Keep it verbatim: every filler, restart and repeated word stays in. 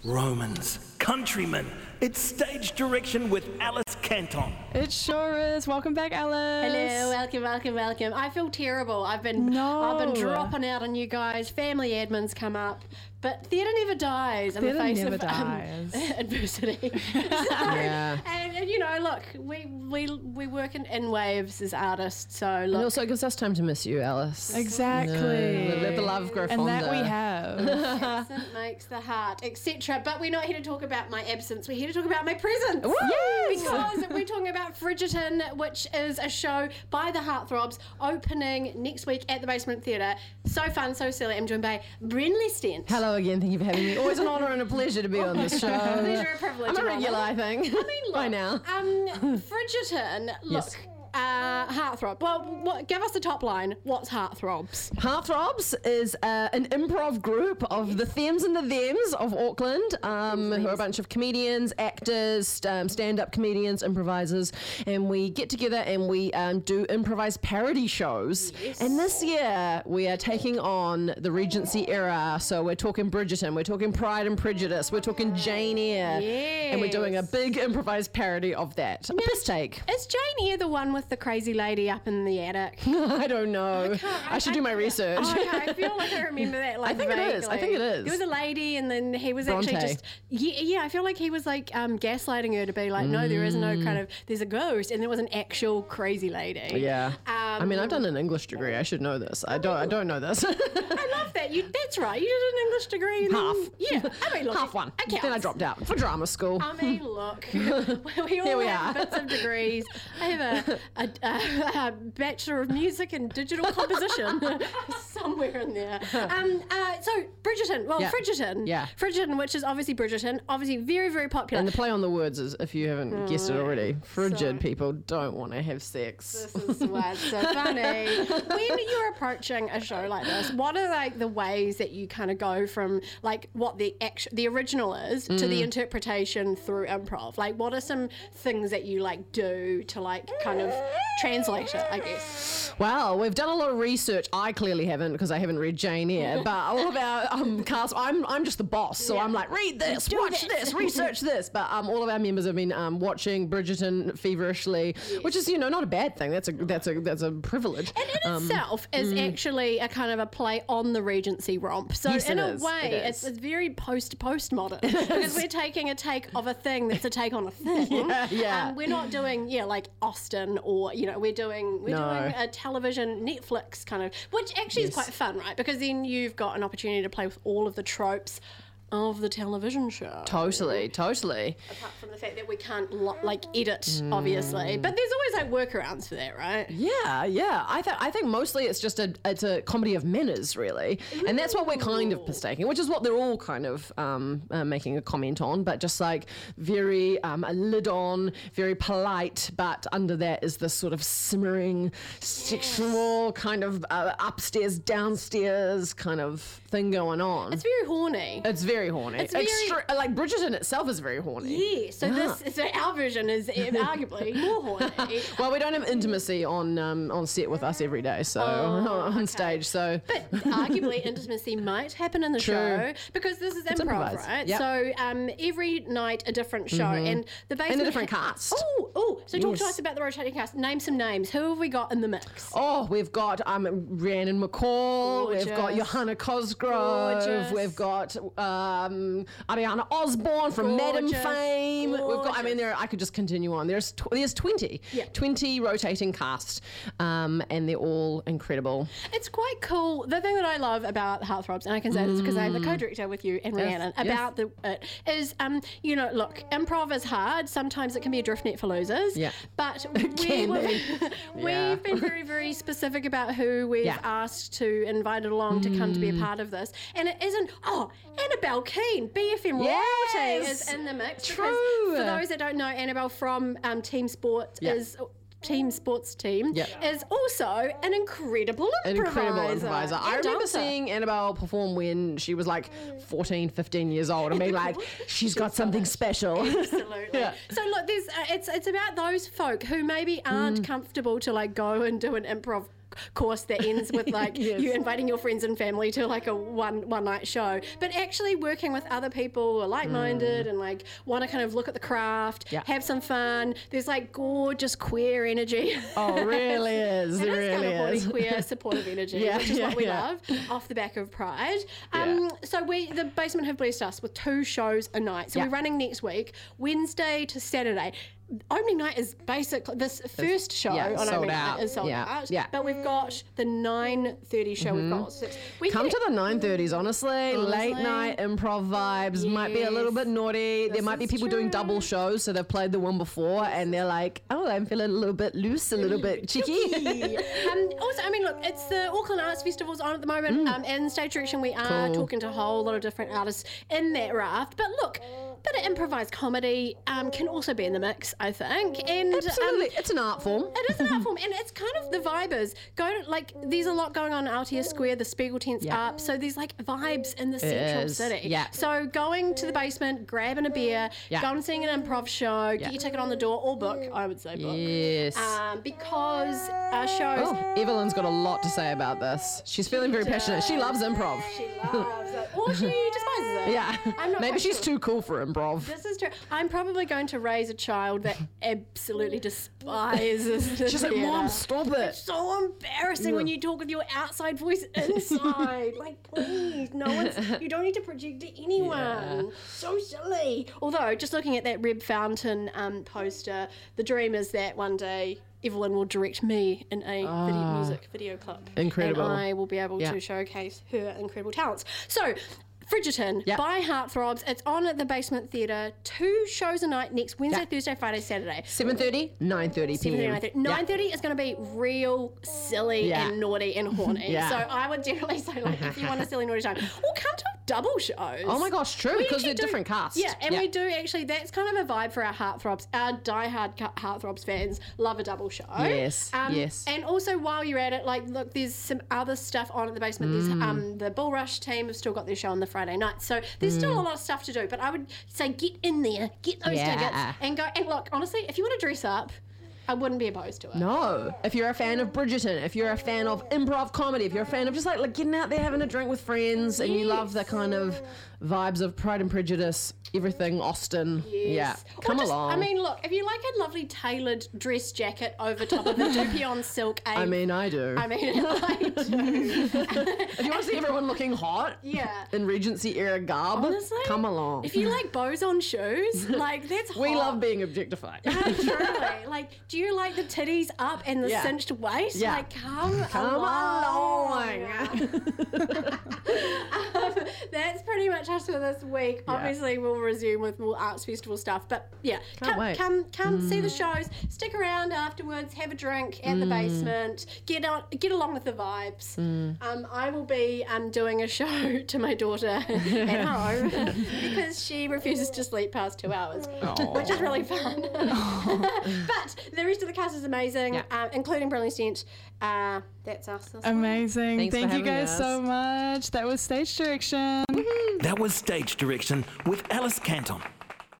Romans, countrymen. It's stage direction with Alice Canton. It sure is. Welcome back, Alice. Hello, welcome, welcome, welcome. I feel terrible. I've been, No. I've been dropping out on you guys. Family admin's come up, but theatre never dies in Theatre the face never of dies. Um, adversity. So, Yeah. and, and you know, look, we we we work in, in waves as artists. So And look, also it gives us time to miss you, Alice. Exactly. Yeah, let the love grow and fonder. that we have. absent makes the heart, et cetera. But we're not here to talk about my absence. We're here to talk about my presence. Yes. Because we're talking about Fridgerton, which is a show by the Heartthrobs, opening next week at the Basement Theatre. So fun, so silly. I'm joined by Brenley Stent. Hello again, thank you for having me. Always an honour and a pleasure to be on this show. Pleasure and privilege. I'm a of regular, honour. I think. I mean, look, By now. Um, Fridgerton, look. Yes. Uh, Heartthrob. Well, what, give us the top line. What's Heartthrobs? Heartthrobs is uh, an improv group of the thems and the thems of Auckland, um, who are a bunch of comedians, actors, um, stand-up comedians, improvisers, and we get together and we um, do improvised parody shows. Yes. And this year we are taking on the Regency era, so we're talking Bridgerton, we're talking Pride and Prejudice, we're talking Jane Eyre, and we're doing a Yes. big improvised parody of that. A piss take. Is Jane Eyre the one with the crazy lady up in the attic? I don't know. I, I- should I- do my research. Oh, okay. I feel like I remember that. Like, I think it is. I think it vaguely. is. There was a lady, and then he was actually Bronte. just yeah, yeah. I feel like he was like um, gaslighting her to be like, no, there is no kind of there's a ghost, and there was an actual crazy lady. Yeah. Um, I mean, I've done an English degree. I should know this. I don't. I don't know this. I love that. You. That's right. You did an English degree. And Half. Then, yeah. I mean, look, Half one. I Then I dropped out for drama school. I mean, look, we all Here we have are. bits of degrees. I have a, a, a, a Bachelor of Music and Digital Composition somewhere in there. Um, uh, so, Bridgerton, well, Yeah. Fridgerton. Yeah. Fridgerton, which is obviously Bridgerton, obviously very, very popular. And the play on the words is, if you haven't guessed it already, frigid So- people don't want to have sex. This is why it's so funny. When you're approaching a show like this, what are like the ways that you kind of go from like what the act- the original is to Mm. the interpretation through improv? Like, what are some things that you like do to like kind of translate it? I guess. Well, we've done a lot of research. I clearly haven't because I haven't read Jane Eyre. But all of our um, cast, I'm I'm just the boss, so Yeah. I'm like, read this, Do watch this. this, research this. But um, all of our members have been um, watching Bridgerton feverishly, which is you know not a bad thing. That's a that's a that's a privilege. And in Um, itself is actually a kind of a play on the Regency romp. So Yes, in it a is. way, It it's, is. it's very post postmodern because we're taking a take of a thing that's a take on a thing. Yeah, yeah. Um, we're not doing yeah like Austen or you know we're doing we're No. doing a television Netflix kind of, which actually is Yes. quite fun, right? Because then you've got an opportunity to play with all of the tropes of the television show. Totally, totally. Apart from the fact that we can't lo- like edit, obviously, but there's always like workarounds for that, right? Yeah, yeah. I think I think mostly it's just a it's a comedy of manners, really, and that's what we're kind of mistaking, which is what they're all kind of um, uh, making a comment on. But just like very um, a lid on, very polite, but under that is this sort of simmering sexual kind of uh, upstairs, downstairs kind of thing going on. It's very horny. It's very horny. It's very- Extra- like Bridgerton itself is very horny. Yeah, so this so our version is arguably more horny. Well, we don't have intimacy on um, on set with us every day, so on stage. So But arguably intimacy might happen in the True. show because this is improv, improvised. right? Yep. So um, every night a different show and the basement And a different cast. Oh, oh! So talk to Yes. us about the rotating cast. Name some names. Who have we got in the mix? Oh, we've got um, Rhiannon McCall, we've got Gorgeous. Johanna Cosgrove, Gorgeous. we've got um, Ariana Osborne from Madam Gorgeous. Fame. We've got, I Gorgeous. mean, there. I could just continue on. There's tw- there's twenty, Yeah. twenty rotating cast, um, and they're all incredible. It's quite cool. The thing that I love about Heartthrobs, and I can say this because I'm the co-director with you and Yes, Rhiannon, yes. about the it is, um, you know, look, improv is hard. Sometimes it can be a drift net for losers. Yeah. But we, can were- be. we've Yeah. been very, very specific about who we've Yeah. asked to invite along to come to be a part of this. And it isn't, oh, Annabelle Keane, B F M Yes. royalty is in the mix. because True. For those that don't know, Annabelle from um, Team Sport Yeah. is... Team sports team Yep. is also an incredible An improviser. incredible improviser. I and remember dancer. seeing Annabelle perform when she was like fourteen, fifteen years old and being like, she's got something special. Absolutely. Yeah. So look, there's uh, it's it's about those folk who maybe aren't Mm. comfortable to like go and do an improv course that ends with like Yes. you inviting your friends and family to like a one one night show, but actually working with other people who are like-minded and like want to kind of look at the craft, Yeah. have some fun. There's like gorgeous queer energy. Oh, it really is. It It is really kind of body is. queer supportive energy, Yeah, which is yeah, what we yeah. love off the back of Pride. Um, So we, the basement have blessed us with two shows a night. So Yeah. we're running next week, Wednesday to Saturday. Opening night is basically this first show yeah, on sold opening out. night is sold Yeah, out. yeah. But we've got the nine thirty show. We've got six. We Come get- to the nine thirties, honestly. Late Honestly. night improv vibes. Might be a little Yes. bit naughty. There might be is people doing true. double shows, so they've played the one before and they're like, oh, I'm feeling a little bit loose, a little bit cheeky. um, also, I mean, look, it's the Auckland Arts Festival's on at the moment. Um, and Stage Direction, we are Mm. Cool. talking to a whole lot of different artists in that raft. But look, a bit of improvised comedy um, can also be in the mix, I think. And Absolutely. Um, It's an art form. it is an art form, and it's kind of the vibers. Go to, like, there's a lot going on in Altius Square. The Spiegel tent's Yeah. up, so there's like vibes in the central is, city. yeah. So going to the basement, grabbing a beer, Yeah. going and seeing an improv show, Yeah. get your ticket on the door, or book. I would say book. Yes. Um, because our shows. Oh, Evelyn's got a lot to say about this. She's feeling very passionate. She loves improv. She loves it. Or she despises it. Yeah. I'm not Maybe quite she's sure. too cool for improv. This is true. I'm probably going to raise a child that absolutely despises the She's like, theatre. Mom, stop it. So embarrassing when you talk with your outside voice inside. Like, please, no one's. You don't need to project to anyone. Yeah. So silly. Although, just looking at that Reb Fountain um, poster, the dream is that one day Evelyn will direct me in a video, music video clip. Incredible. And I will be able Yeah. to showcase her incredible talents. So, Fridgerton Yeah. by Heartthrobs. It's on at the Basement Theatre. Two shows a night next Wednesday, Yeah. Thursday, Friday, Saturday. seven thirty, nine thirty p m. nine thirty is going to be real silly Yeah. and naughty and horny. Yeah. So I would definitely say, like, if you want a silly naughty time, or come to double shows. Oh my gosh, true, We because actually they're do- different casts. Yeah, and Yeah. we do actually, that's kind of a vibe for our Heartthrobs. Our diehard ca- Heartthrobs fans love a double show. Yes, yes. And also, while you're at it, like, look, there's some other stuff on at the basement. There's Mm. um, the Bull Rush team have still got their show on the Friday night. So there's still a lot of stuff to do. But I would say get in there, get those Yeah. tickets, and go. And look, honestly, if you want to dress up, I wouldn't be opposed to it. No. If you're a fan of Bridgerton, if you're a fan of improv comedy, if you're a fan of just like, like getting out there having a drink with friends and you love the kind of vibes of Pride and Prejudice, everything Austen, yeah, Yes. Or come just- along. I mean, look, if you like a lovely tailored dress jacket over top of a Dupion silk, a, I mean, I do. I mean, I do. if you want to see everyone looking hot Yeah. in Regency era garb, Honestly, come along. If you like bows on shoes, like that's hot. we love being objectified. No, truly. Like, do you like the titties up and the Yeah. cinched waist? Yeah. Like, come, Come along. along. um, that's pretty much us for this week. Yeah. Obviously, we'll resume with more arts festival stuff. But yeah, Can't come, wait. come, come see the shows. Stick around afterwards. Have a drink at the basement. Get on, get along with the vibes. Um, I will be um, doing a show to my daughter at home because she refuses to sleep past two hours, which is really fun. But the rest of the cast is amazing, Yeah. um, including Brilliant Stent. Uh, that's us. this week. Amazing. Thanks for Thank you having guys us. so much. That was Stage Direction. That was Stage Direction with Alice Canton.